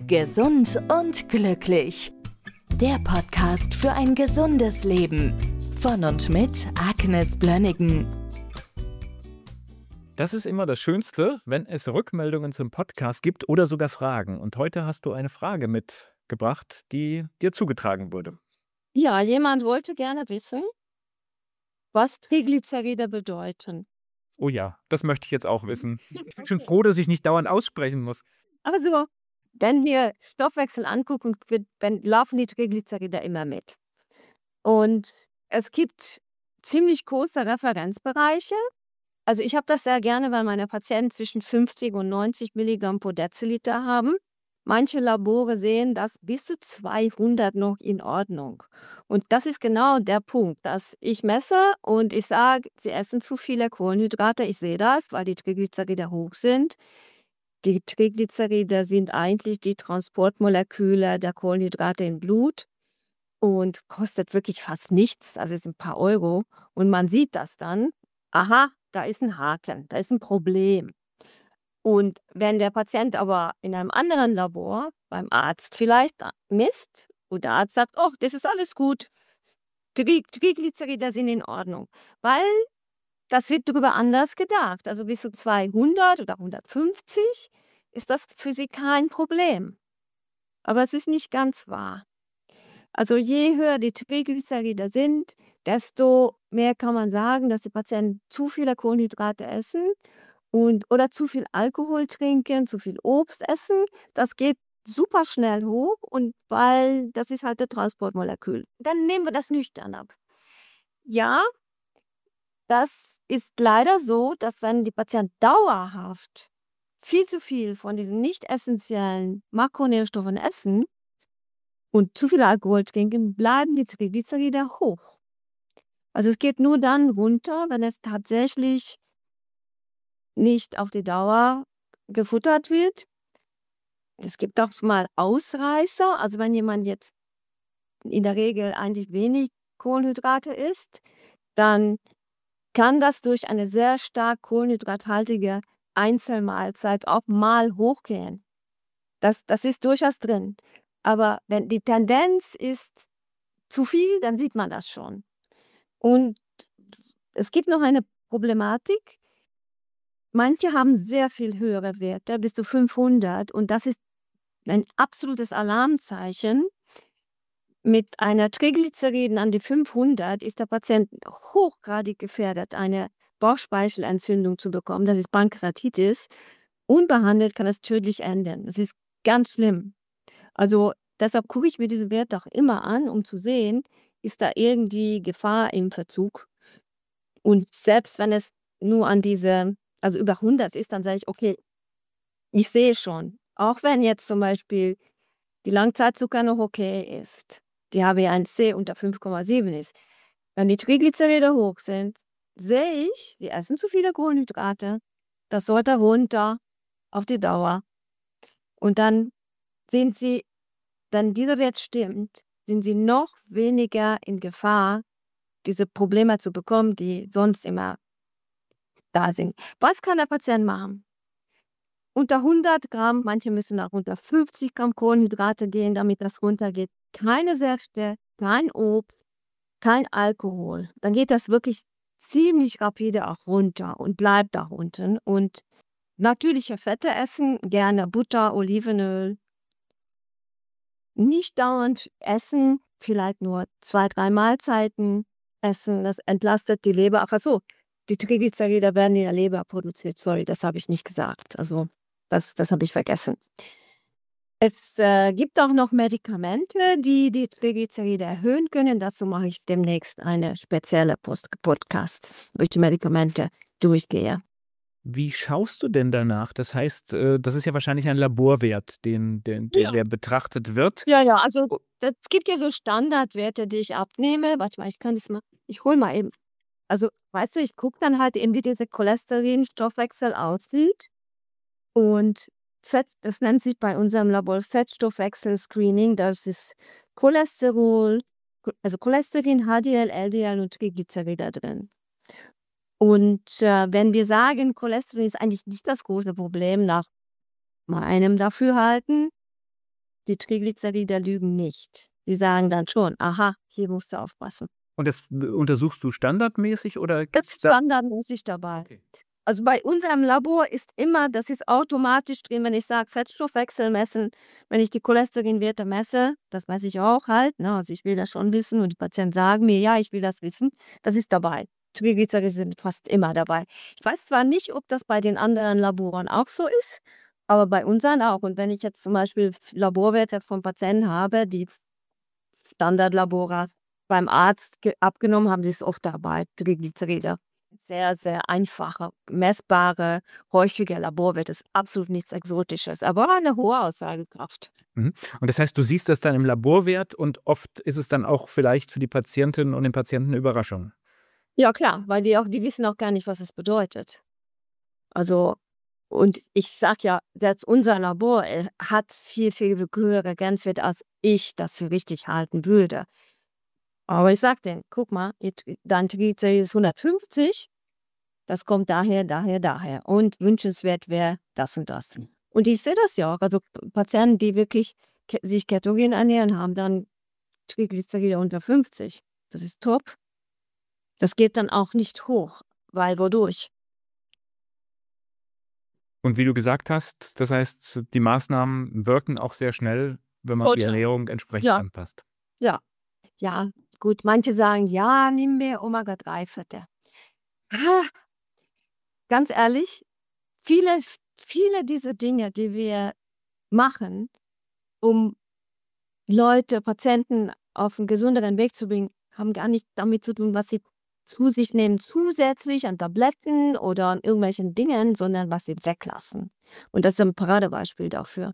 Gesund und glücklich. Der Podcast für ein gesundes Leben. Von und mit Agnes Blönnigan. Das ist immer das Schönste, wenn es Rückmeldungen zum Podcast gibt oder sogar Fragen. Und heute hast du eine Frage mitgebracht, die dir zugetragen wurde. Ja, jemand wollte gerne wissen, was Triglyceride bedeuten. Oh ja, das möchte ich jetzt auch wissen. Ich bin schon froh, dass ich nicht dauernd aussprechen muss. Also, wenn wir Stoffwechsel angucken, laufen die Triglyceride immer mit. Und es gibt ziemlich große Referenzbereiche. Also ich habe das sehr gerne, weil meine Patienten zwischen 50 und 90 Milligramm pro Deziliter haben. Manche Labore sehen das bis zu 200 noch in Ordnung. Und das ist genau der Punkt, dass ich messe und ich sage, sie essen zu viele Kohlenhydrate. Ich sehe das, weil die Triglyceride hoch sind. Die Triglyceride sind eigentlich die Transportmoleküle der Kohlenhydrate im Blut und kostet wirklich fast nichts, also es sind ein paar Euro. Und man sieht das dann, aha, da ist ein Haken, da ist ein Problem. Und wenn der Patient aber in einem anderen Labor, beim Arzt vielleicht, misst und der Arzt sagt, oh, das ist alles gut, Triglyceride sind in Ordnung, weil das wird darüber anders gedacht. Also bis zu 200 oder 150 ist das für sie kein Problem. Aber es ist nicht ganz wahr. Also je höher die Triglyceride sind, desto mehr kann man sagen, dass die Patienten zu viele Kohlenhydrate essen oder zu viel Alkohol trinken, zu viel Obst essen. Das geht super schnell hoch und weil das ist halt das Transportmolekül. Dann nehmen wir das nüchtern ab. Ja, das ist leider so, dass wenn die Patienten dauerhaft viel zu viel von diesen nicht essentiellen Makronährstoffen essen und zu viel Alkohol trinken, bleiben die Triglyceride hoch. Also es geht nur dann runter, wenn es tatsächlich nicht auf die Dauer gefuttert wird. Es gibt auch mal Ausreißer, also wenn jemand jetzt in der Regel eigentlich wenig Kohlenhydrate isst, dann kann das durch eine sehr stark kohlenhydrathaltige Einzelmahlzeit auch mal hochgehen. Das ist durchaus drin. Aber wenn die Tendenz ist zu viel, dann sieht man das schon. Und es gibt noch eine Problematik. Manche haben sehr viel höhere Werte, bis zu 500. Und das ist ein absolutes Alarmzeichen. Mit einer Triglyceriden an die 500 ist der Patient hochgradig gefährdet, eine Bauchspeichelentzündung zu bekommen. Das ist Pankreatitis. Unbehandelt kann es tödlich enden. Das ist ganz schlimm. Also deshalb gucke ich mir diese Werte auch immer an, um zu sehen, ist da irgendwie Gefahr im Verzug. Und selbst wenn es nur an also über 100 ist, dann sage ich, okay, ich sehe schon, auch wenn jetzt zum Beispiel die Langzeitzucker noch okay ist, die HbA1c unter 5,7 ist, wenn die Triglyceride hoch sind, sehe ich, sie essen zu viele Kohlenhydrate, das sollte runter auf die Dauer. Und dann sind sie, wenn dieser Wert stimmt, sind sie noch weniger in Gefahr, diese Probleme zu bekommen, die sonst immer da sind. Was kann der Patient machen? Unter 100 Gramm, manche müssen auch unter 50 Gramm Kohlenhydrate gehen, damit das runtergeht. Keine Säfte, kein Obst, kein Alkohol. Dann geht das wirklich ziemlich rapide auch runter und bleibt da unten. Und natürliche Fette essen, gerne Butter, Olivenöl. Nicht dauernd essen, vielleicht nur 2, 3 Mahlzeiten essen. Das entlastet die Leber. Ach so, die Triglyceride werden in der Leber produziert. Sorry, das habe ich nicht gesagt. Also das habe ich vergessen. Es gibt auch noch Medikamente, die die Triglyceride erhöhen können. Dazu mache ich demnächst eine spezielle Podcast, wo ich die Medikamente durchgehe. Wie schaust du denn danach? Das heißt, das ist ja wahrscheinlich ein Laborwert, der betrachtet wird. Ja, also es gibt ja so Standardwerte, die ich abnehme. Warte mal, ich hole mal eben. Also, weißt du, ich gucke dann halt eben, wie dieser Cholesterinstoffwechsel aussieht. Und das nennt sich bei unserem Labor Fettstoffwechsel-Screening. Das ist Cholesterol, also Cholesterin, HDL, LDL und Triglyceride drin. Und wenn wir sagen, Cholesterin ist eigentlich nicht das große Problem nach meinem Dafürhalten, die Triglyceride lügen nicht. Die sagen dann schon, aha, hier musst du aufpassen. Und das untersuchst du standardmäßig oder Das gibt's ist da? standardmäßig dabei. Okay. Also bei unserem Labor ist immer, das ist automatisch drin, wenn ich sage Fettstoffwechsel messen, wenn ich die Cholesterinwerte messe, das weiß ich auch halt, ne? Also ich will das schon wissen und die Patienten sagen mir, ja, ich will das wissen, das ist dabei. Triglyceride sind fast immer dabei. Ich weiß zwar nicht, ob das bei den anderen Laboren auch so ist, aber bei unseren auch. Und wenn ich jetzt zum Beispiel Laborwerte von Patienten habe, die Standardlabore beim Arzt abgenommen haben, sie es oft dabei, Triglyceride. Sehr, sehr einfache, messbare, häufige Laborwerte. Ist absolut nichts Exotisches, aber eine hohe Aussagekraft. Und das heißt, du siehst das dann im Laborwert und oft ist es dann auch vielleicht für die Patientin und den Patienten eine Überraschung. Ja, klar, weil die wissen auch gar nicht, was es bedeutet. Also, und ich sage ja, selbst unser Labor hat viel, viel höhere Grenzwerte, als ich das für richtig halten würde. Aber ich sage denen, guck mal, dein Triglycerid ist 150, das kommt daher. Und wünschenswert wäre das und das. Und ich sehe das ja auch. Also Patienten, die wirklich sich ketogen ernähren, haben dann Triglyceride unter 50. Das ist top. Das geht dann auch nicht hoch, weil wodurch? Und wie du gesagt hast, das heißt, die Maßnahmen wirken auch sehr schnell, wenn man die Oder? Ernährung entsprechend Ja. anpasst. Ja. Ja, gut, manche sagen, ja, nimm mehr Omega-3-Fette. Ganz ehrlich, viele dieser Dinge, die wir machen, um Leute, Patienten auf einen gesünderen Weg zu bringen, haben gar nicht damit zu tun, was sie zu sich nehmen zusätzlich an Tabletten oder an irgendwelchen Dingen, sondern was sie weglassen. Und das ist ein Paradebeispiel dafür.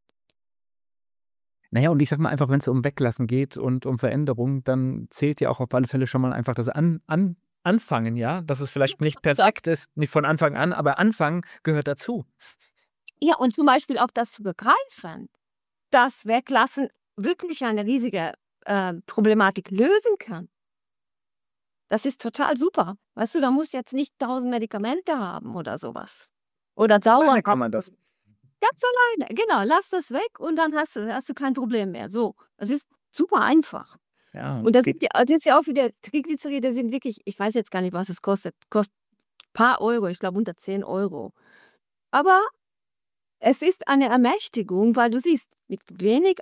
Naja, und ich sag mal einfach, wenn es um Weglassen geht und um Veränderung, dann zählt ja auch auf alle Fälle schon mal einfach das Anfangen, ja? Dass es vielleicht nicht perfekt ist, nicht von Anfang an, aber Anfangen gehört dazu. Ja, und zum Beispiel auch das zu begreifen, dass Weglassen wirklich eine riesige Problematik lösen kann. Das ist total super. Weißt du, da musst du jetzt nicht 1000 Medikamente haben oder sowas. Oder Alleine kann man das. Ganz alleine, genau. Lass das weg und dann hast du kein Problem mehr. So, das ist super einfach. Ja, Und das ist ja auch wieder, Triglyceride sind wirklich, ich weiß jetzt gar nicht, was es kostet. Kostet ein paar Euro, ich glaube unter 10 Euro. Aber es ist eine Ermächtigung, weil du siehst, mit wenig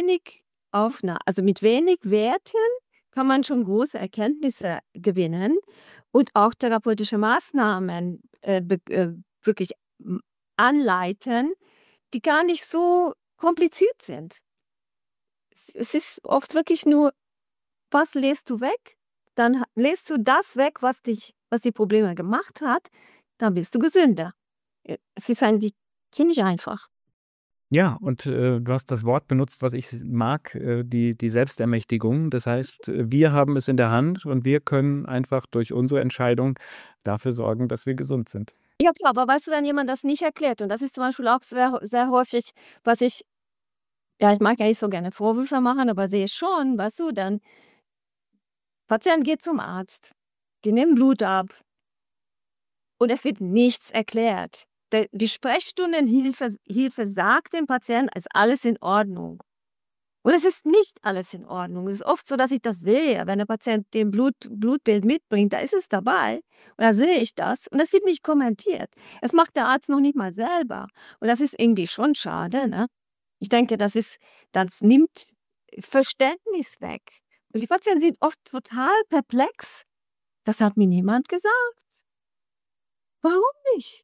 also mit wenig Werten kann man schon große Erkenntnisse gewinnen und auch therapeutische Maßnahmen wirklich anleiten, die gar nicht so kompliziert sind. Es ist oft wirklich nur, was lässt du weg? Dann lässt du das weg, was die Probleme gemacht hat, dann bist du gesünder. Es ist eigentlich ziemlich einfach. Ja, und du hast das Wort benutzt, was ich mag, die Selbstermächtigung. Das heißt, wir haben es in der Hand und wir können einfach durch unsere Entscheidung dafür sorgen, dass wir gesund sind. Ja klar, aber weißt du, wenn jemand das nicht erklärt, und das ist zum Beispiel auch sehr, sehr häufig, was ich mag ja nicht so gerne Vorwürfe machen, aber sehe schon, weißt du, dann Patient geht zum Arzt, die nehmen Blut ab und es wird nichts erklärt. Die Sprechstundenhilfe sagt dem Patienten, es ist alles in Ordnung. Und es ist nicht alles in Ordnung. Es ist oft so, dass ich das sehe, wenn der Patient den Blutbild mitbringt, da ist es dabei und da sehe ich das und das wird nicht kommentiert. Das macht der Arzt noch nicht mal selber und das ist irgendwie schon schade, ne? Ich denke, das nimmt Verständnis weg. Und die Patienten sind oft total perplex. Das hat mir niemand gesagt. Warum nicht?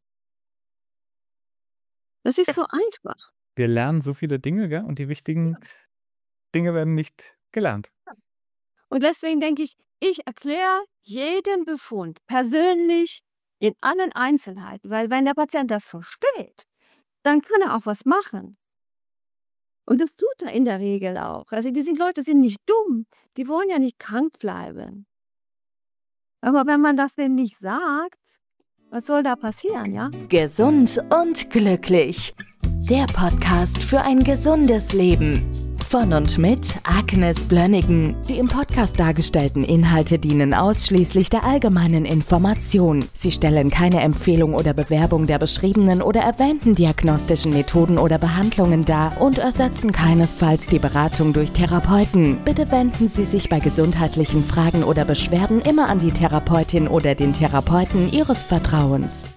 Das ist so einfach. Wir lernen so viele Dinge, gell? Und die wichtigen Dinge werden nicht gelernt. Und deswegen denke ich erkläre jeden Befund persönlich in allen Einzelheiten, weil wenn der Patient das versteht, dann kann er auch was machen. Und das tut er in der Regel auch. Also diese Leute sind nicht dumm, die wollen ja nicht krank bleiben. Aber wenn man das denen nicht sagt, was soll da passieren, ja? Gesund und glücklich. Der Podcast für ein gesundes Leben. Von und mit Agnes Blönnigan. Die im Podcast dargestellten Inhalte dienen ausschließlich der allgemeinen Information. Sie stellen keine Empfehlung oder Bewerbung der beschriebenen oder erwähnten diagnostischen Methoden oder Behandlungen dar und ersetzen keinesfalls die Beratung durch Therapeuten. Bitte wenden Sie sich bei gesundheitlichen Fragen oder Beschwerden immer an die Therapeutin oder den Therapeuten Ihres Vertrauens.